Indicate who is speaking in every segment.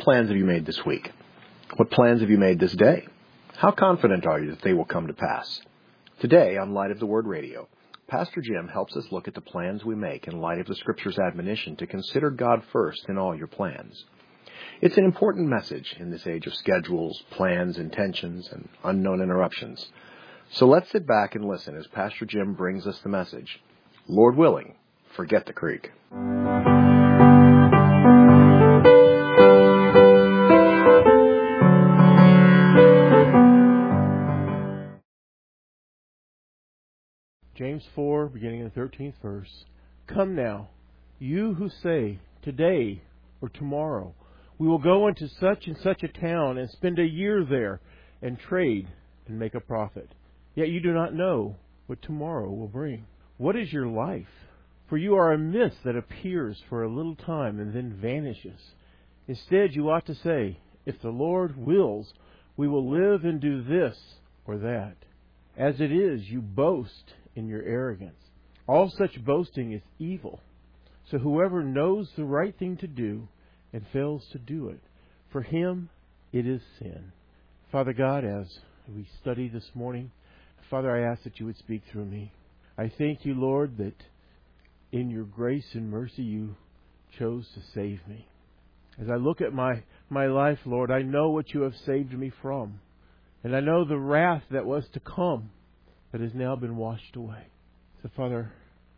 Speaker 1: plans have you made this week? What plans have you made this day? How confident are you that they will come to pass? Today, on Light of the Word Radio, Pastor Jim helps us look at the plans we make in light of the Scripture's admonition to consider God first in all your plans. It's an important message in this age of schedules, plans, intentions, and unknown interruptions. So let's sit back and listen as Pastor Jim brings us the message. Lord willing, forget the creek.
Speaker 2: James 4, beginning in the 13th verse. Come now, you who say, today or tomorrow, we will go into such and such a town and spend a year there and trade and make a profit. Yet you do not know what tomorrow will bring. What is your life? For you are a mist that appears for a little time and then vanishes. Instead, you ought to say, if the Lord wills, we will live and do this or that. As it is, you boast in your arrogance. All such boasting is evil. So whoever knows the right thing to do and fails to do it, for him it is sin. Father God, as we study this morning, Father, I ask that you would speak through me. I thank you, Lord, that in your grace and mercy you chose to save me. As I look at my life, Lord, I know what you have saved me from. And I know the wrath that was to come that has now been washed away. So, Father,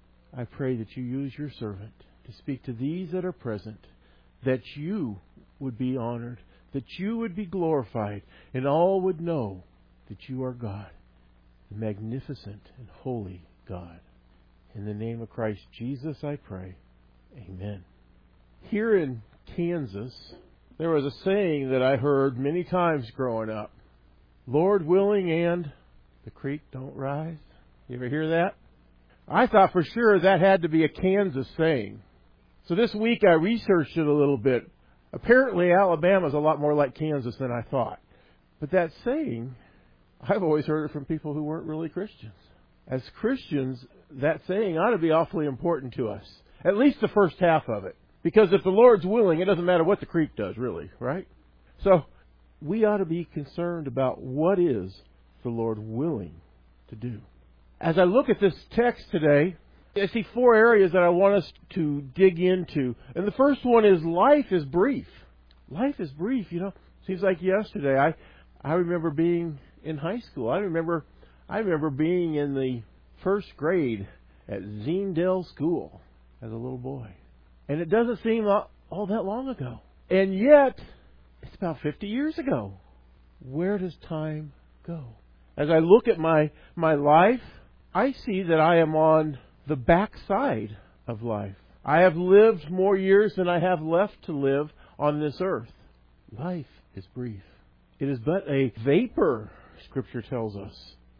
Speaker 2: I pray that you use your servant to speak to these that are present, that you would be honored, that you would be glorified, and all would know that you are God, the magnificent and holy God. In the name of Christ Jesus, I pray. Amen. Here in Kansas, there was a saying that I heard many times growing up. Lord willing and the creek don't rise. You ever hear that? I thought for sure that had to be a Kansas saying. So this week I researched it a little bit. Apparently Alabama's a lot more like Kansas than I thought. But that saying, I've always heard it from people who weren't really Christians. As Christians, that saying ought to be awfully important to us. At least the first half of it. Because if the Lord's willing, it doesn't matter what the creek does, really, right? So we ought to be concerned about what is the Lord willing to do. As I look at this text today, I see four areas that I want us to dig into. And the first one is life is brief. Life is brief, Seems like yesterday. I remember being in high school. I remember being in the first grade at Zinedale School as a little boy. And it doesn't seem all that long ago. And yet, it's about 50 years ago. Where does time go? As I look at my life, I see that I am on the backside of life. I have lived more years than I have left to live on this earth. Life is brief. It is but a vapor, Scripture tells us.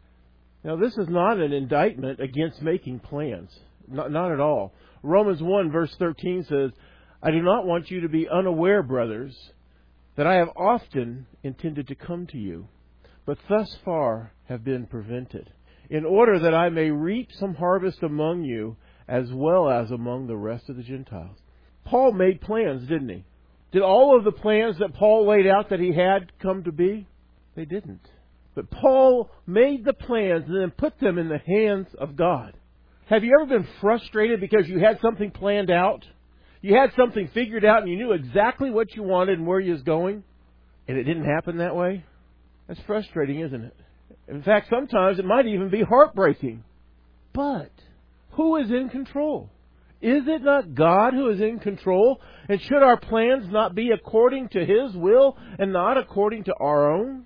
Speaker 2: Now, this is not an indictment against making plans. Not at all. Romans 1 verse 13 says, I do not want you to be unaware, brothers, that I have often intended to come to you, but thus far have been prevented, in order that I may reap some harvest among you, as well as among the rest of the Gentiles. Paul made plans, didn't he? Did all of the plans that Paul laid out that he had come to be? They didn't. But Paul made the plans and then put them in the hands of God. Have you ever been frustrated because you had something planned out? You had something figured out and you knew exactly what you wanted and where you was going, and it didn't happen that way? That's frustrating, isn't it? In fact, sometimes it might even be heartbreaking. But who is in control? Is it not God who is in control? And should our plans not be according to His will and not according to our own?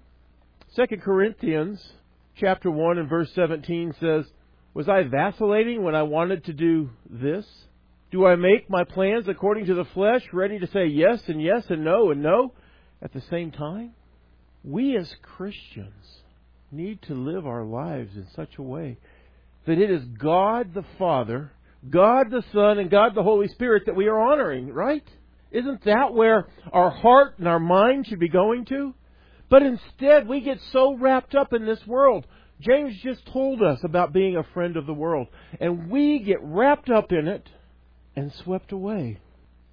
Speaker 2: 2 Corinthians chapter 1 and verse 17 says, was I vacillating when I wanted to do this? Do I make my plans according to the flesh, ready to say yes and no at the same time? We as Christians need to live our lives in such a way that it is God the Father, God the Son, and God the Holy Spirit that we are honoring, right? Isn't that where our heart and our mind should be going to? But instead, we get so wrapped up in this world. James just told us about being a friend of the world. And we get wrapped up in it and swept away.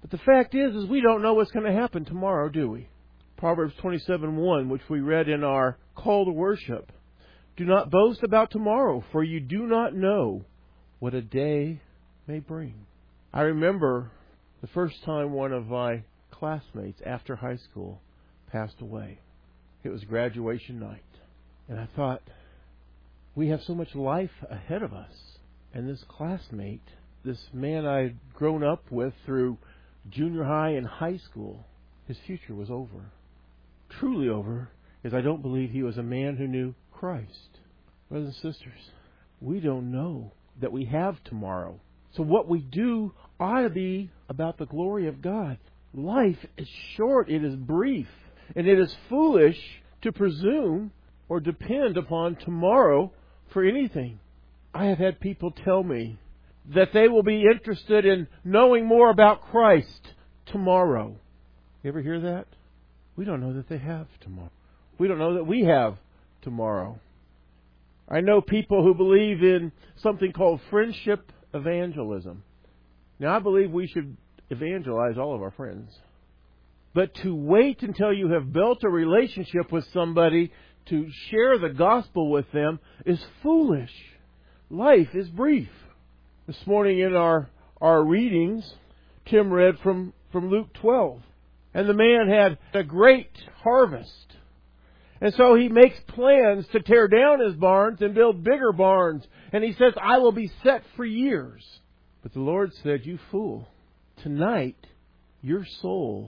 Speaker 2: But the fact is we don't know what's going to happen tomorrow, do we? Proverbs 27:1, which we read in our call to worship. Do not boast about tomorrow, for you do not know what a day may bring. I remember the first time one of my classmates after high school passed away. It was graduation night. And I thought, we have so much life ahead of us. And this classmate, this man I'd grown up with through junior high and high school, his future was over. Truly over, as I don't believe he was a man who knew Christ. Brothers and sisters, we don't know that we have tomorrow. So what we do ought to be about the glory of God. Life is short, it is brief, and it is foolish to presume or depend upon tomorrow for anything. I have had people tell me that they will be interested in knowing more about Christ tomorrow. You ever hear that? We don't know that they have tomorrow. We don't know that we have tomorrow. I know people who believe in something called friendship evangelism. Now, I believe we should evangelize all of our friends. But to wait until you have built a relationship with somebody to share the gospel with them is foolish. Life is brief. This morning in our readings, Tim read from Luke 12. And the man had a great harvest. And so he makes plans to tear down his barns and build bigger barns. And he says, I will be set for years. But the Lord said, you fool, tonight your soul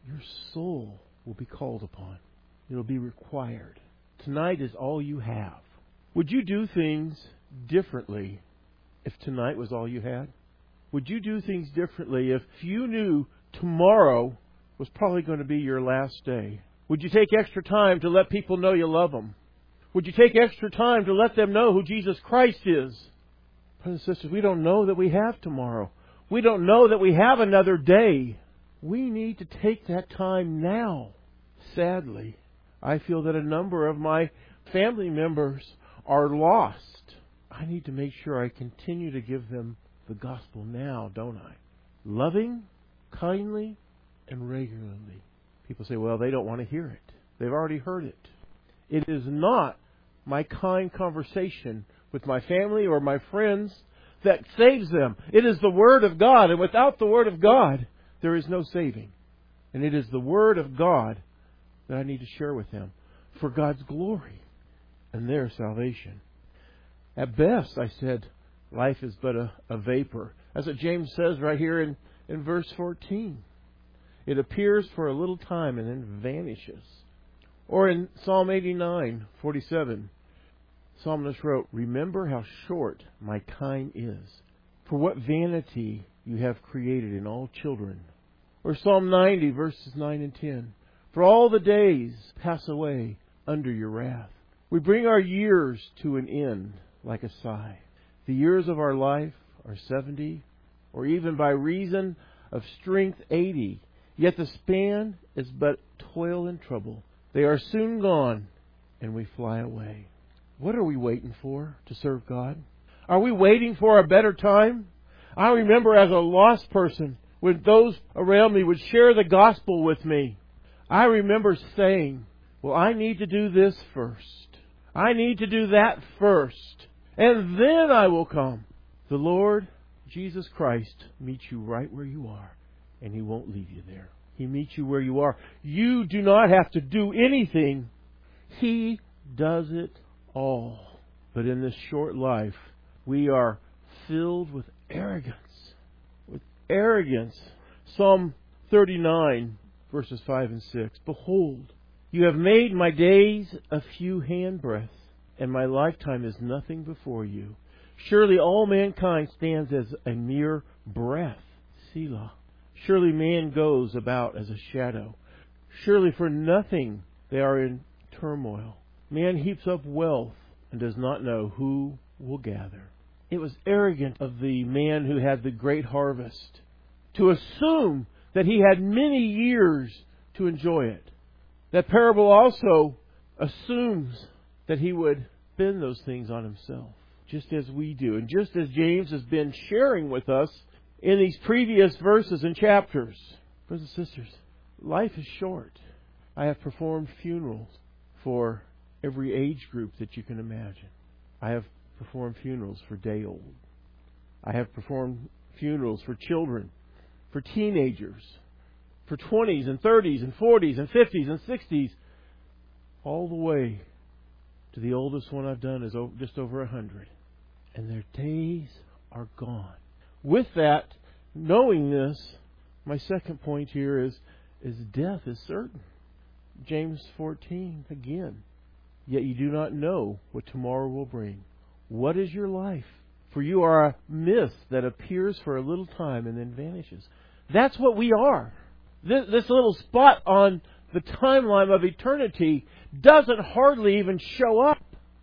Speaker 2: will be called upon. It will be required. Tonight is all you have. Would you do things differently if tonight was all you had? Would you do things differently if you knew tomorrow was probably going to be your last day? Would you take extra time to let people know you love them? Would you take extra time to let them know who Jesus Christ is? Brothers and sisters, we don't know that we have tomorrow. We don't know that we have another day. We need to take that time now. Sadly, I feel that a number of my family members are lost. I need to make sure I continue to give them the gospel now, don't I? Loving, kindly, and regularly. People say, well, they don't want to hear it. They've already heard it. It is not my kind conversation with my family or my friends that saves them. It is the Word of God. And without the Word of God, there is no saving. And it is the Word of God that I need to share with them for God's glory and their salvation. At best, I said, life is but a vapor. That's what James says right here in verse 14. It appears for a little time and then vanishes. Or in Psalm 89:47, Psalmist wrote, remember how short my time is. For what vanity you have created in all children. Or Psalm 90, verses 9 and 10. For all the days pass away under your wrath. We bring our years to an end like a sigh. The years of our life are 70, or even by reason of strength 80. Yet the span is but toil and trouble. They are soon gone, and we fly away. What are we waiting for to serve God? Are we waiting for a better time? I remember as a lost person, when those around me would share the gospel with me, I remember saying, well, I need to do this first. I need to do that first. And then I will come. The Lord Jesus Christ meets you right where you are. And He won't leave you there. He meets you where you are. You do not have to do anything. He does it all. But in this short life, we are filled with arrogance. With arrogance. Psalm 39, verses 5 and 6. Behold, you have made my days a few handbreadths, and my lifetime is nothing before you. Surely all mankind stands as a mere breath. Selah. Surely man goes about as a shadow. Surely for nothing they are in turmoil. Man heaps up wealth and does not know who will gather. It was arrogant of the man who had the great harvest to assume that he had many years to enjoy it. That parable also assumes that he would spend those things on himself, just as we do. And just as James has been sharing with us in these previous verses and chapters. Brothers and sisters, life is short. I have performed funerals for every age group that you can imagine. I have performed funerals for day old. I have performed funerals for children, for teenagers, for 20s and 30s and 40s and 50s and 60s, all the way to the oldest one I've done is just over 100. And their days are gone. With that, knowing this, my second point here is death is certain. James 14, again. Yet you do not know what tomorrow will bring. What is your life? For you are a mist that appears for a little time and then vanishes. That's what we are. This little spot on the timeline of eternity doesn't hardly even show up.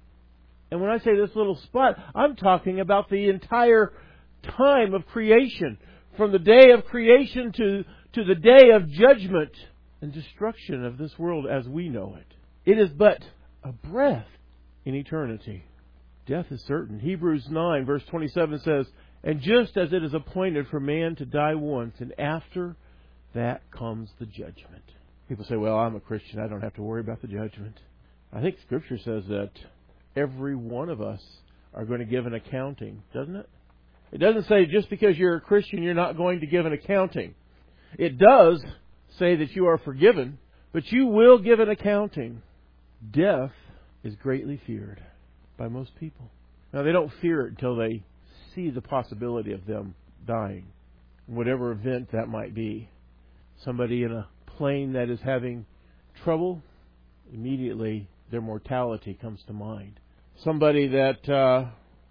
Speaker 2: And when I say this little spot, I'm talking about the entire time of creation. From the day of creation to the day of judgment and destruction of this world as we know it. It is but a breath in eternity. Death is certain. Hebrews 9 verse 27 says, and just as it is appointed for man to die once, and after that comes the judgment. People say, well, I'm a Christian. I don't have to worry about the judgment. I think Scripture says that every one of us are going to give an accounting, doesn't it? It doesn't say just because you're a Christian you're not going to give an accounting. It does say that you are forgiven, but you will give an accounting. Death is greatly feared by most people. Now, they don't fear it until they see the possibility of them dying, whatever event that might be. Somebody in a plane that is having trouble, immediately their mortality comes to mind. Somebody that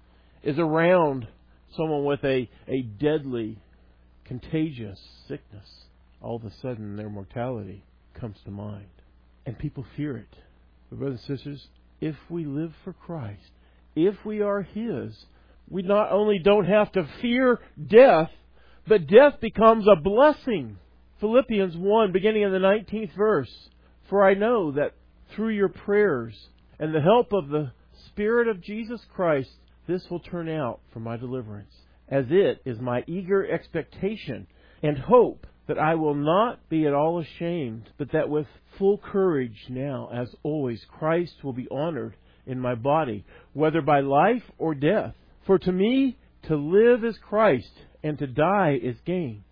Speaker 2: is around someone with a deadly, contagious sickness, all of a sudden their mortality comes to mind. And people fear it. But brothers and sisters, if we live for Christ, if we are His, we not only don't have to fear death, but death becomes a blessing. Philippians 1, beginning in the 19th verse. For I know that through your prayers and the help of the Spirit of Jesus Christ, this will turn out for my deliverance, as it is my eager expectation and hope that I will not be at all ashamed, but that with full courage now, as always, Christ will be honored in my body, whether by life or death. For to me, to live is Christ, and to die is gain.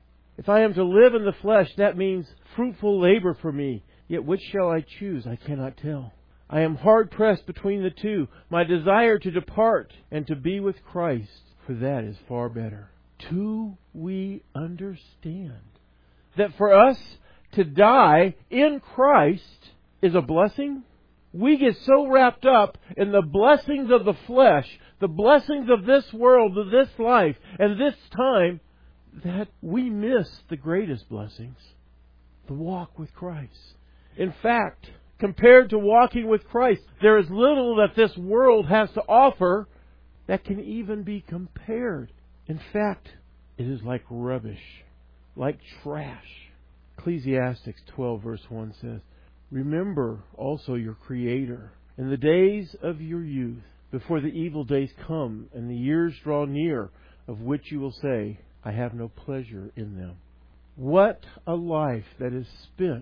Speaker 2: If I am to live in the flesh, that means fruitful labor for me. Yet which shall I choose? I cannot tell. I am hard pressed between the two. My desire to depart and to be with Christ, for that is far better. Do we understand that for us to die in Christ is a blessing? We get so wrapped up in the blessings of the flesh, the blessings of this world, of this life, and this time, that we miss the greatest blessings, the walk with Christ. In fact, compared to walking with Christ, there is little that this world has to offer that can even be compared. In fact, it is like rubbish, like trash. Ecclesiastes 12 verse 1 says, remember also your Creator in the days of your youth, before the evil days come and the years draw near, of which you will say, I have no pleasure in them. What a life that is spent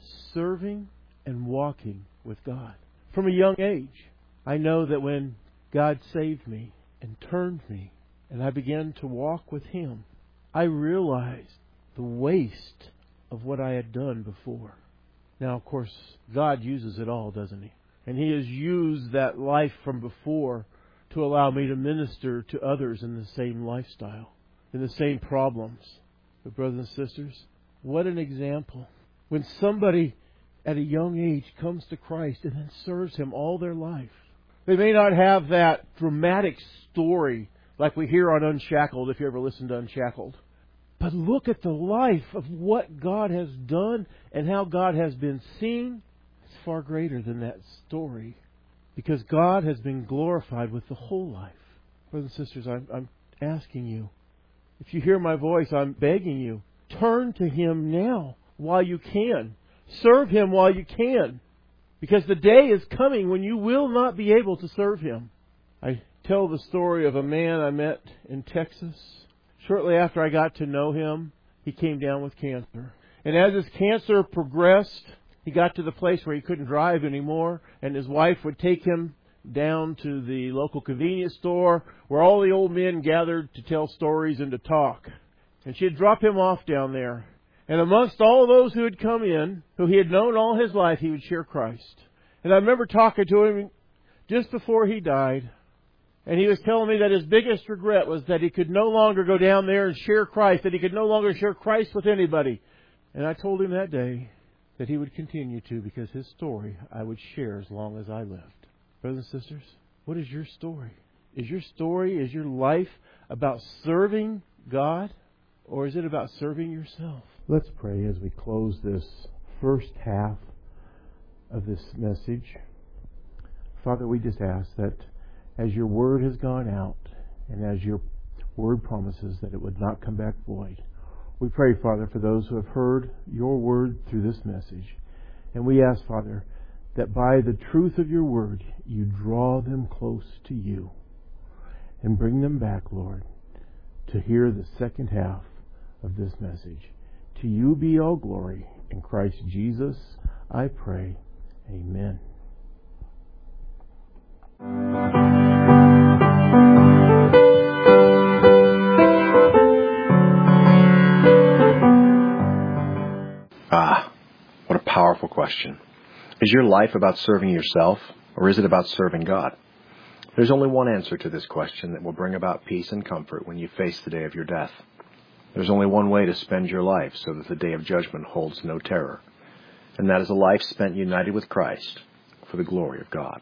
Speaker 2: serving and walking with God. From a young age, I know that when God saved me and turned me, and I began to walk with Him, I realized the waste of what I had done before. Now, of course, God uses it all, doesn't He? And He has used that life from before to allow me to minister to others in the same lifestyle, in the same problems. But brothers and sisters, what an example. When somebody at a young age comes to Christ and then serves Him all their life. They may not have that dramatic story like we hear on Unshackled, if you ever listen to Unshackled. But look at the life of what God has done and how God has been seen. It's far greater than that story, because God has been glorified with the whole life. Brothers and sisters, I'm asking you, if you hear my voice, I'm begging you, turn to Him now while you can. Serve Him while you can, because the day is coming when you will not be able to serve Him. I tell the story of a man I met in Texas. Shortly after I got to know him, he came down with cancer. And as his cancer progressed, he got to the place where he couldn't drive anymore, and his wife would take him down to the local convenience store where all the old men gathered to tell stories and to talk. And she'd drop him off down there. And amongst all those who had come in, who he had known all his life, he would share Christ. And I remember talking to him just before he died. And he was telling me that his biggest regret was that he could no longer go down there and share Christ, that he could no longer share Christ with anybody. And I told him that day that he would continue to, because his story I would share as long as I lived. Brothers and sisters, what is your story? Is your life about serving God, or is it about serving yourself? Let's pray as we close this first half of this message. Father, we just ask that as your word has gone out, and as your word promises that it would not come back void, we pray, Father, for those who have heard your word through this message. And we ask, Father, that by the truth of your word, you draw them close to you and bring them back, Lord, to hear the second half of this message. To you be all glory. In Christ Jesus, I pray. Amen.
Speaker 1: What a powerful question. Is your life about serving yourself, or is it about serving God? There's only one answer to this question that will bring about peace and comfort when you face the day of your death. There's only one way to spend your life so that the day of judgment holds no terror, and that is a life spent united with Christ for the glory of God.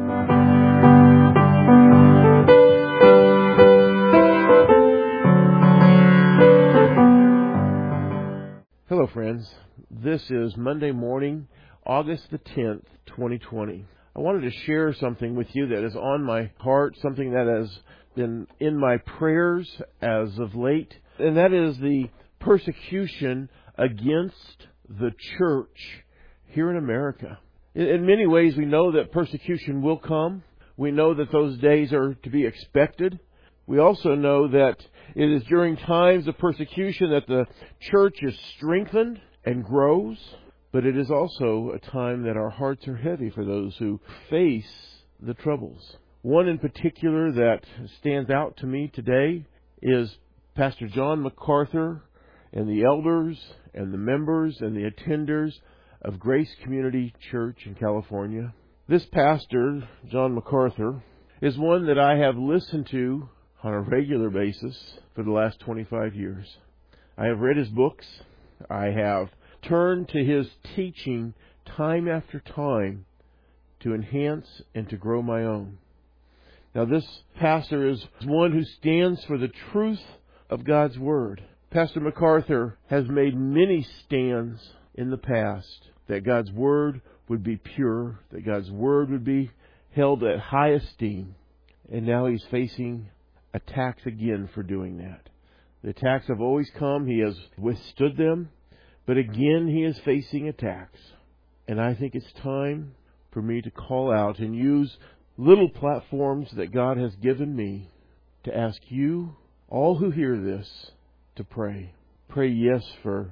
Speaker 2: Hello, friends. This is Monday morning, August the 10th, 2020. I wanted to share something with you that is on my heart, something that has been in my prayers as of late, and that is the persecution against the church here in America. In many ways, we know that persecution will come. We know that those days are to be expected. We also know that it is during times of persecution that the church is strengthened and grows. But it is also a time that our hearts are heavy for those who face the troubles. One in particular that stands out to me today is Pastor John MacArthur and the elders and the members and the attenders of Grace Community Church in California. This pastor, John MacArthur, is one that I have listened to on a regular basis for the last 25 years. I have read his books. I have turned to his teaching time after time to enhance and to grow my own. Now, this pastor is one who stands for the truth of God's Word. Pastor MacArthur has made many stands in the past that God's Word would be pure, that God's Word would be held at high esteem. And now he's facing attacks again for doing that. The attacks have always come. He has withstood them. But again, he is facing attacks. And I think it's time for me to call out and use little platforms that God has given me to ask you, all who hear this, to pray. Pray yes for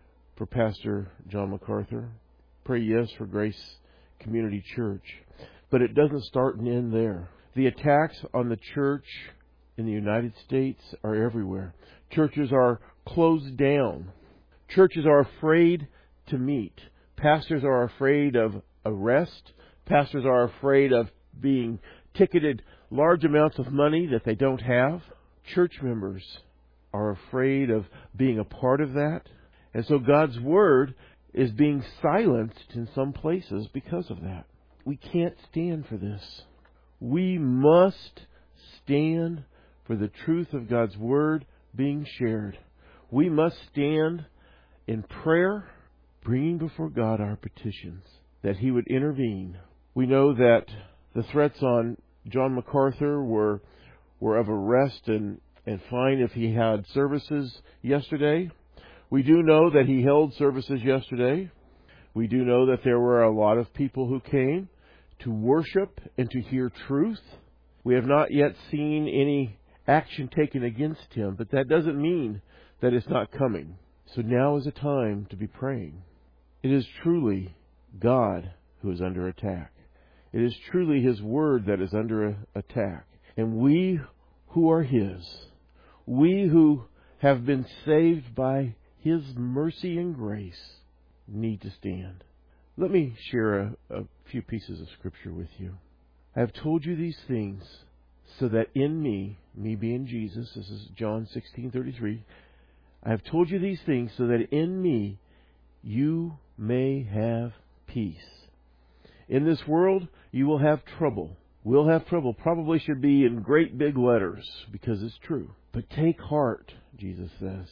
Speaker 2: Pastor John MacArthur. Pray yes for Grace Community Church. But it doesn't start and end there. The attacks on the church in the United States are everywhere. Churches are closed down. Churches are afraid to meet. Pastors are afraid of arrest. Pastors are afraid of being ticketed large amounts of money that they don't have. Church members are afraid of being a part of that. And so God's Word is being silenced in some places because of that. We can't stand for this. We must stand for the truth of God's Word being shared. We must stand in prayer, bringing before God our petitions, that He would intervene. We know that the threats on John MacArthur were of arrest and fine if he had services yesterday. We do know that he held services yesterday. We do know that there were a lot of people who came to worship and to hear truth. We have not yet seen any action taken against him, but that doesn't mean that it's not coming. So now is a time to be praying. It is truly God who is under attack. It is truly His Word that is under attack. And we who are His, we who have been saved by His mercy and grace, need to stand. Let me share a few pieces of Scripture with you. I have told you these things so that in me being Jesus, this is John 16:33, I have told you these things so that in me you may have peace. In this world, you will have trouble. We'll have trouble. Probably should be in great big letters because it's true. But take heart, Jesus says.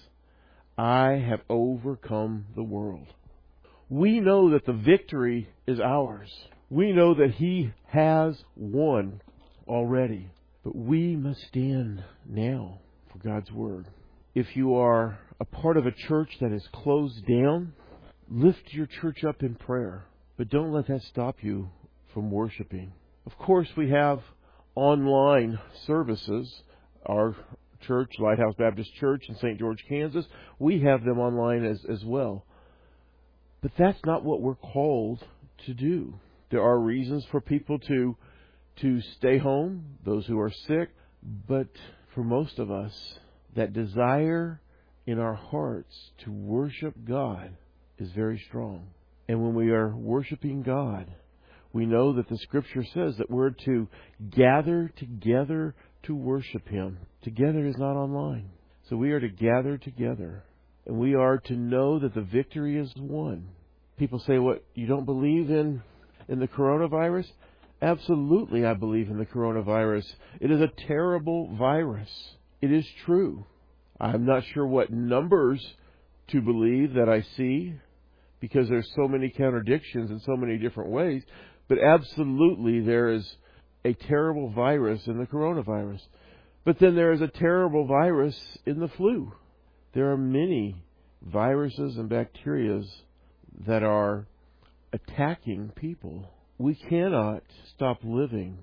Speaker 2: I have overcome the world. We know that the victory is ours. We know that He has won already. But we must stand now for God's Word. If you are a part of a church that is closed down, lift your church up in prayer. But don't let that stop you from worshiping. Of course, we have online services. Our church, Lighthouse Baptist Church in St. George, Kansas, we have them online as well. But that's not what we're called to do. There are reasons for people to stay home, those who are sick. But for most of us, that desire in our hearts to worship God is very strong. And when we are worshiping God, we know that the Scripture says that we're to gather together to worship Him. Together is not online. So we are to gather together. And we are to know that the victory is won. People say, what, you don't believe in the coronavirus? Absolutely, I believe in the coronavirus. It is a terrible virus. It is true. I'm not sure what numbers to believe that I see, because there's so many contradictions in so many different ways. But absolutely there is a terrible virus in the coronavirus. But then there is a terrible virus in the flu. There are many viruses and bacteria that are attacking people. We cannot stop living.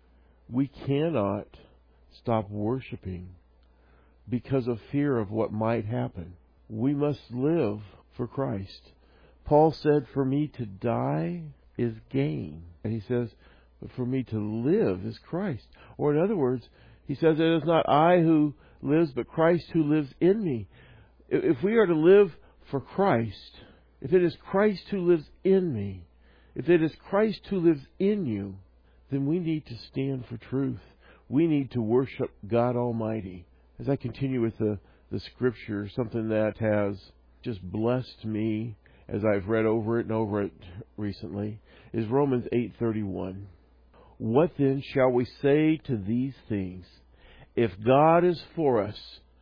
Speaker 2: We cannot stop worshiping because of fear of what might happen. We must live for Christ. Paul said, for me to die is gain. And he says, but for me to live is Christ. Or in other words, he says, it is not I who lives, but Christ who lives in me. If we are to live for Christ, if it is Christ who lives in me, if it is Christ who lives in you, then we need to stand for truth. We need to worship God Almighty. As I continue with the Scripture, something that has just blessed me as I've read over it and over it recently is Romans 8:31. What then shall we say to these things? If God is for us,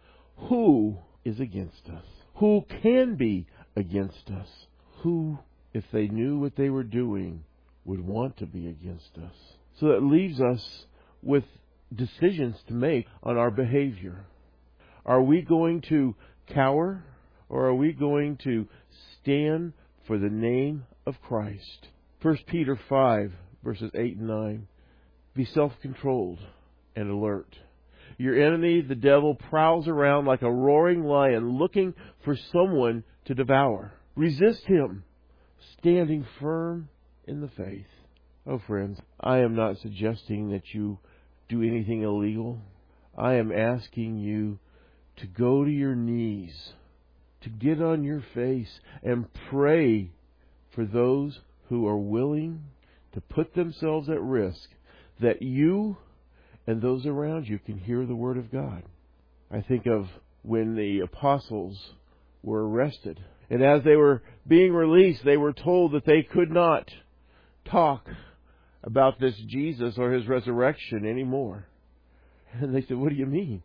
Speaker 2: who is against us? Who can be against us? Who, if they knew what they were doing, would want to be against us? So that leaves us with decisions to make on our behavior. Are we going to cower, or are we going to stand for the name of Christ? 1 Peter 5, verses 8 and 9. Be self-controlled and alert. Your enemy, the devil, prowls around like a roaring lion looking for someone to devour. Resist him, standing firm in the faith. Oh, friends, I am not suggesting that you do anything illegal. I am asking you to go to your knees, to get on your face and pray for those who are willing to put themselves at risk, that you and those around you can hear the Word of God. I think of when the apostles were arrested, and as they were being released, they were told that they could not talk about this Jesus or His resurrection anymore. And they said, what do you mean?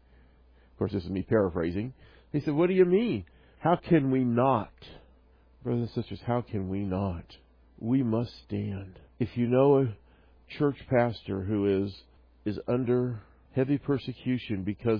Speaker 2: Of course, this is me paraphrasing. They said, what do you mean? How can we not? Brothers and sisters, how can we not? We must stand. If you know a church pastor who is under heavy persecution because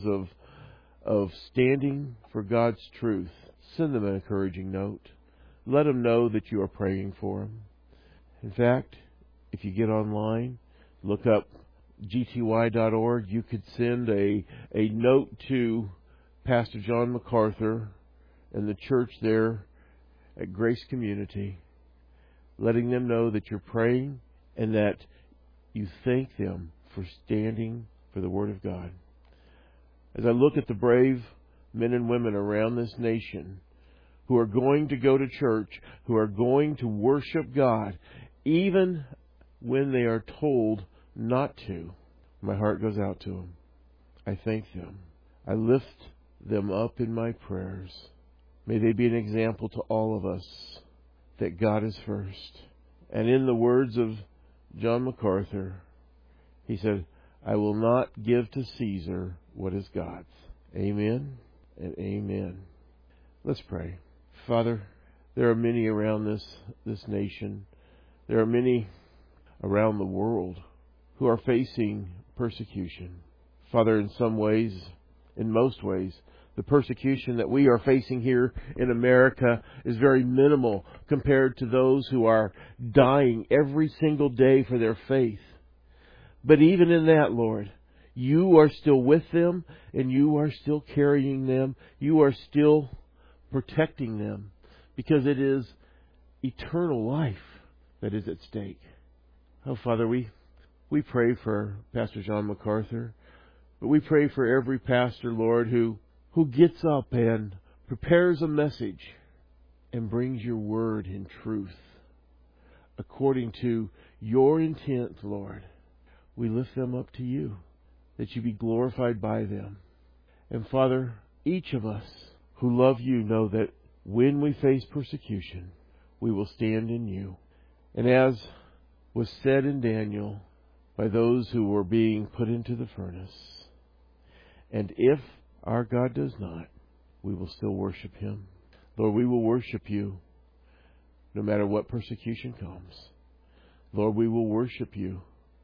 Speaker 2: of standing for God's truth, send them an encouraging note. Let them know that you are praying for them. In fact, if you get online, look up gty.org, you could send a note to Pastor John MacArthur and the church there at Grace Community, letting them know that you're praying and that you thank them for standing for the Word of God. As I look at the brave men and women around this nation who are going to go to church, who are going to worship God, even when they are told not to, my heart goes out to them. I thank them. I lift them up in my prayers. May they be an example to all of us that God is first. And in the words of John MacArthur, he said, I will not give to Caesar what is God's. Amen and amen. Let's pray. Father, there are many around this nation. There are many around the world who are facing persecution. Father, in some ways, in most ways, the persecution that we are facing here in America is very minimal compared to those who are dying every single day for their faith. But even in that, Lord, you are still with them and you are still carrying them. You are still protecting them because it is eternal life that is at stake. Oh, Father, we pray for Pastor John MacArthur, but we pray for every pastor, Lord, who gets up and prepares a message and brings your word in truth according to your intent, Lord. We lift them up to you, that you be glorified by them. And Father, each of us who love you know that when we face persecution, we will stand in you. And as was said in Daniel by those who were being put into the furnace, and if our God does not, we will still worship him. Lord, we will worship you no matter what persecution comes. Lord, we will worship you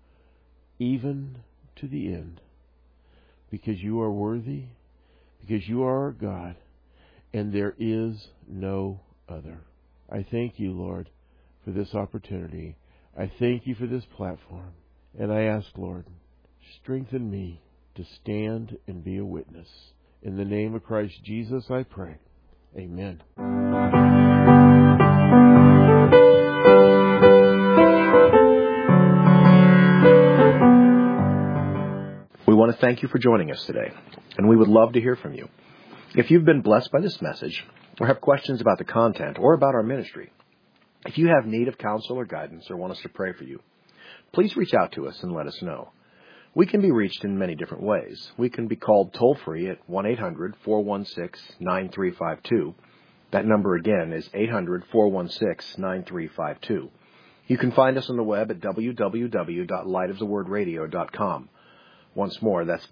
Speaker 2: even to the end, because you are worthy, because you are our God, and there is no other. I thank you, Lord, for this opportunity. I thank you for this platform. And I ask, Lord, strengthen me to stand and be a witness. In the name of Christ Jesus, I pray. Amen.
Speaker 1: We want to thank you for joining us today, and we would love to hear from you. If you've been blessed by this message, or have questions about the content or about our ministry, if you have need of counsel or guidance or want us to pray for you, please reach out to us and let us know. We can be reached in many different ways. We can be called toll-free at 1-800-416-9352. That number again is 800-416-9352. You can find us on the web at www.lightofthewordradio.com. Once more, that's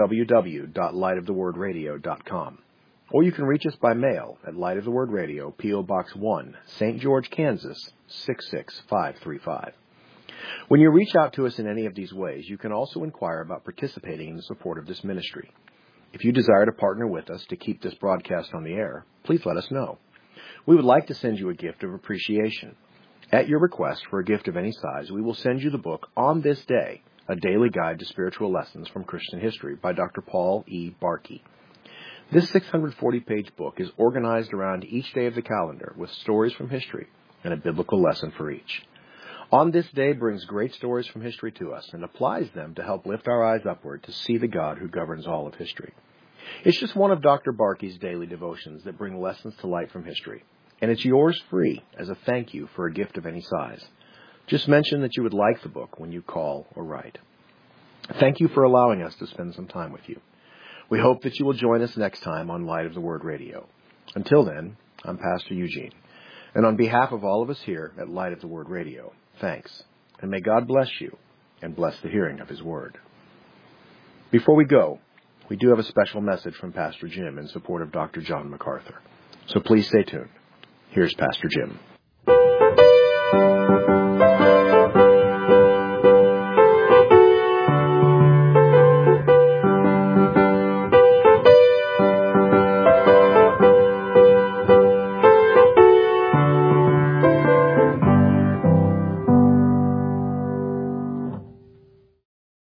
Speaker 1: www.lightofthewordradio.com. Or you can reach us by mail at Light of the Word Radio, P.O. Box 1, St. George, Kansas, 66535. When you reach out to us in any of these ways, you can also inquire about participating in the support of this ministry. If you desire to partner with us to keep this broadcast on the air, please let us know. We would like to send you a gift of appreciation. At your request for a gift of any size, we will send you the book On This Day, A Daily Guide to Spiritual Lessons from Christian History by Dr. Paul E. Barkey. This 640-page book is organized around each day of the calendar with stories from history and a biblical lesson for each. On This Day brings great stories from history to us and applies them to help lift our eyes upward to see the God who governs all of history. It's just one of Dr. Barkey's daily devotions that bring lessons to light from history, and it's yours free as a thank you for a gift of any size. Just mention that you would like the book when you call or write. Thank you for allowing us to spend some time with you. We hope that you will join us next time on Light of the Word Radio. Until then, I'm Pastor Eugene, and on behalf of all of us here at Light of the Word Radio, thanks, and may God bless you and bless the hearing of His Word. Before we go, we do have a special message from Pastor Jim in support of Dr. John MacArthur. So please stay tuned. Here's Pastor Jim.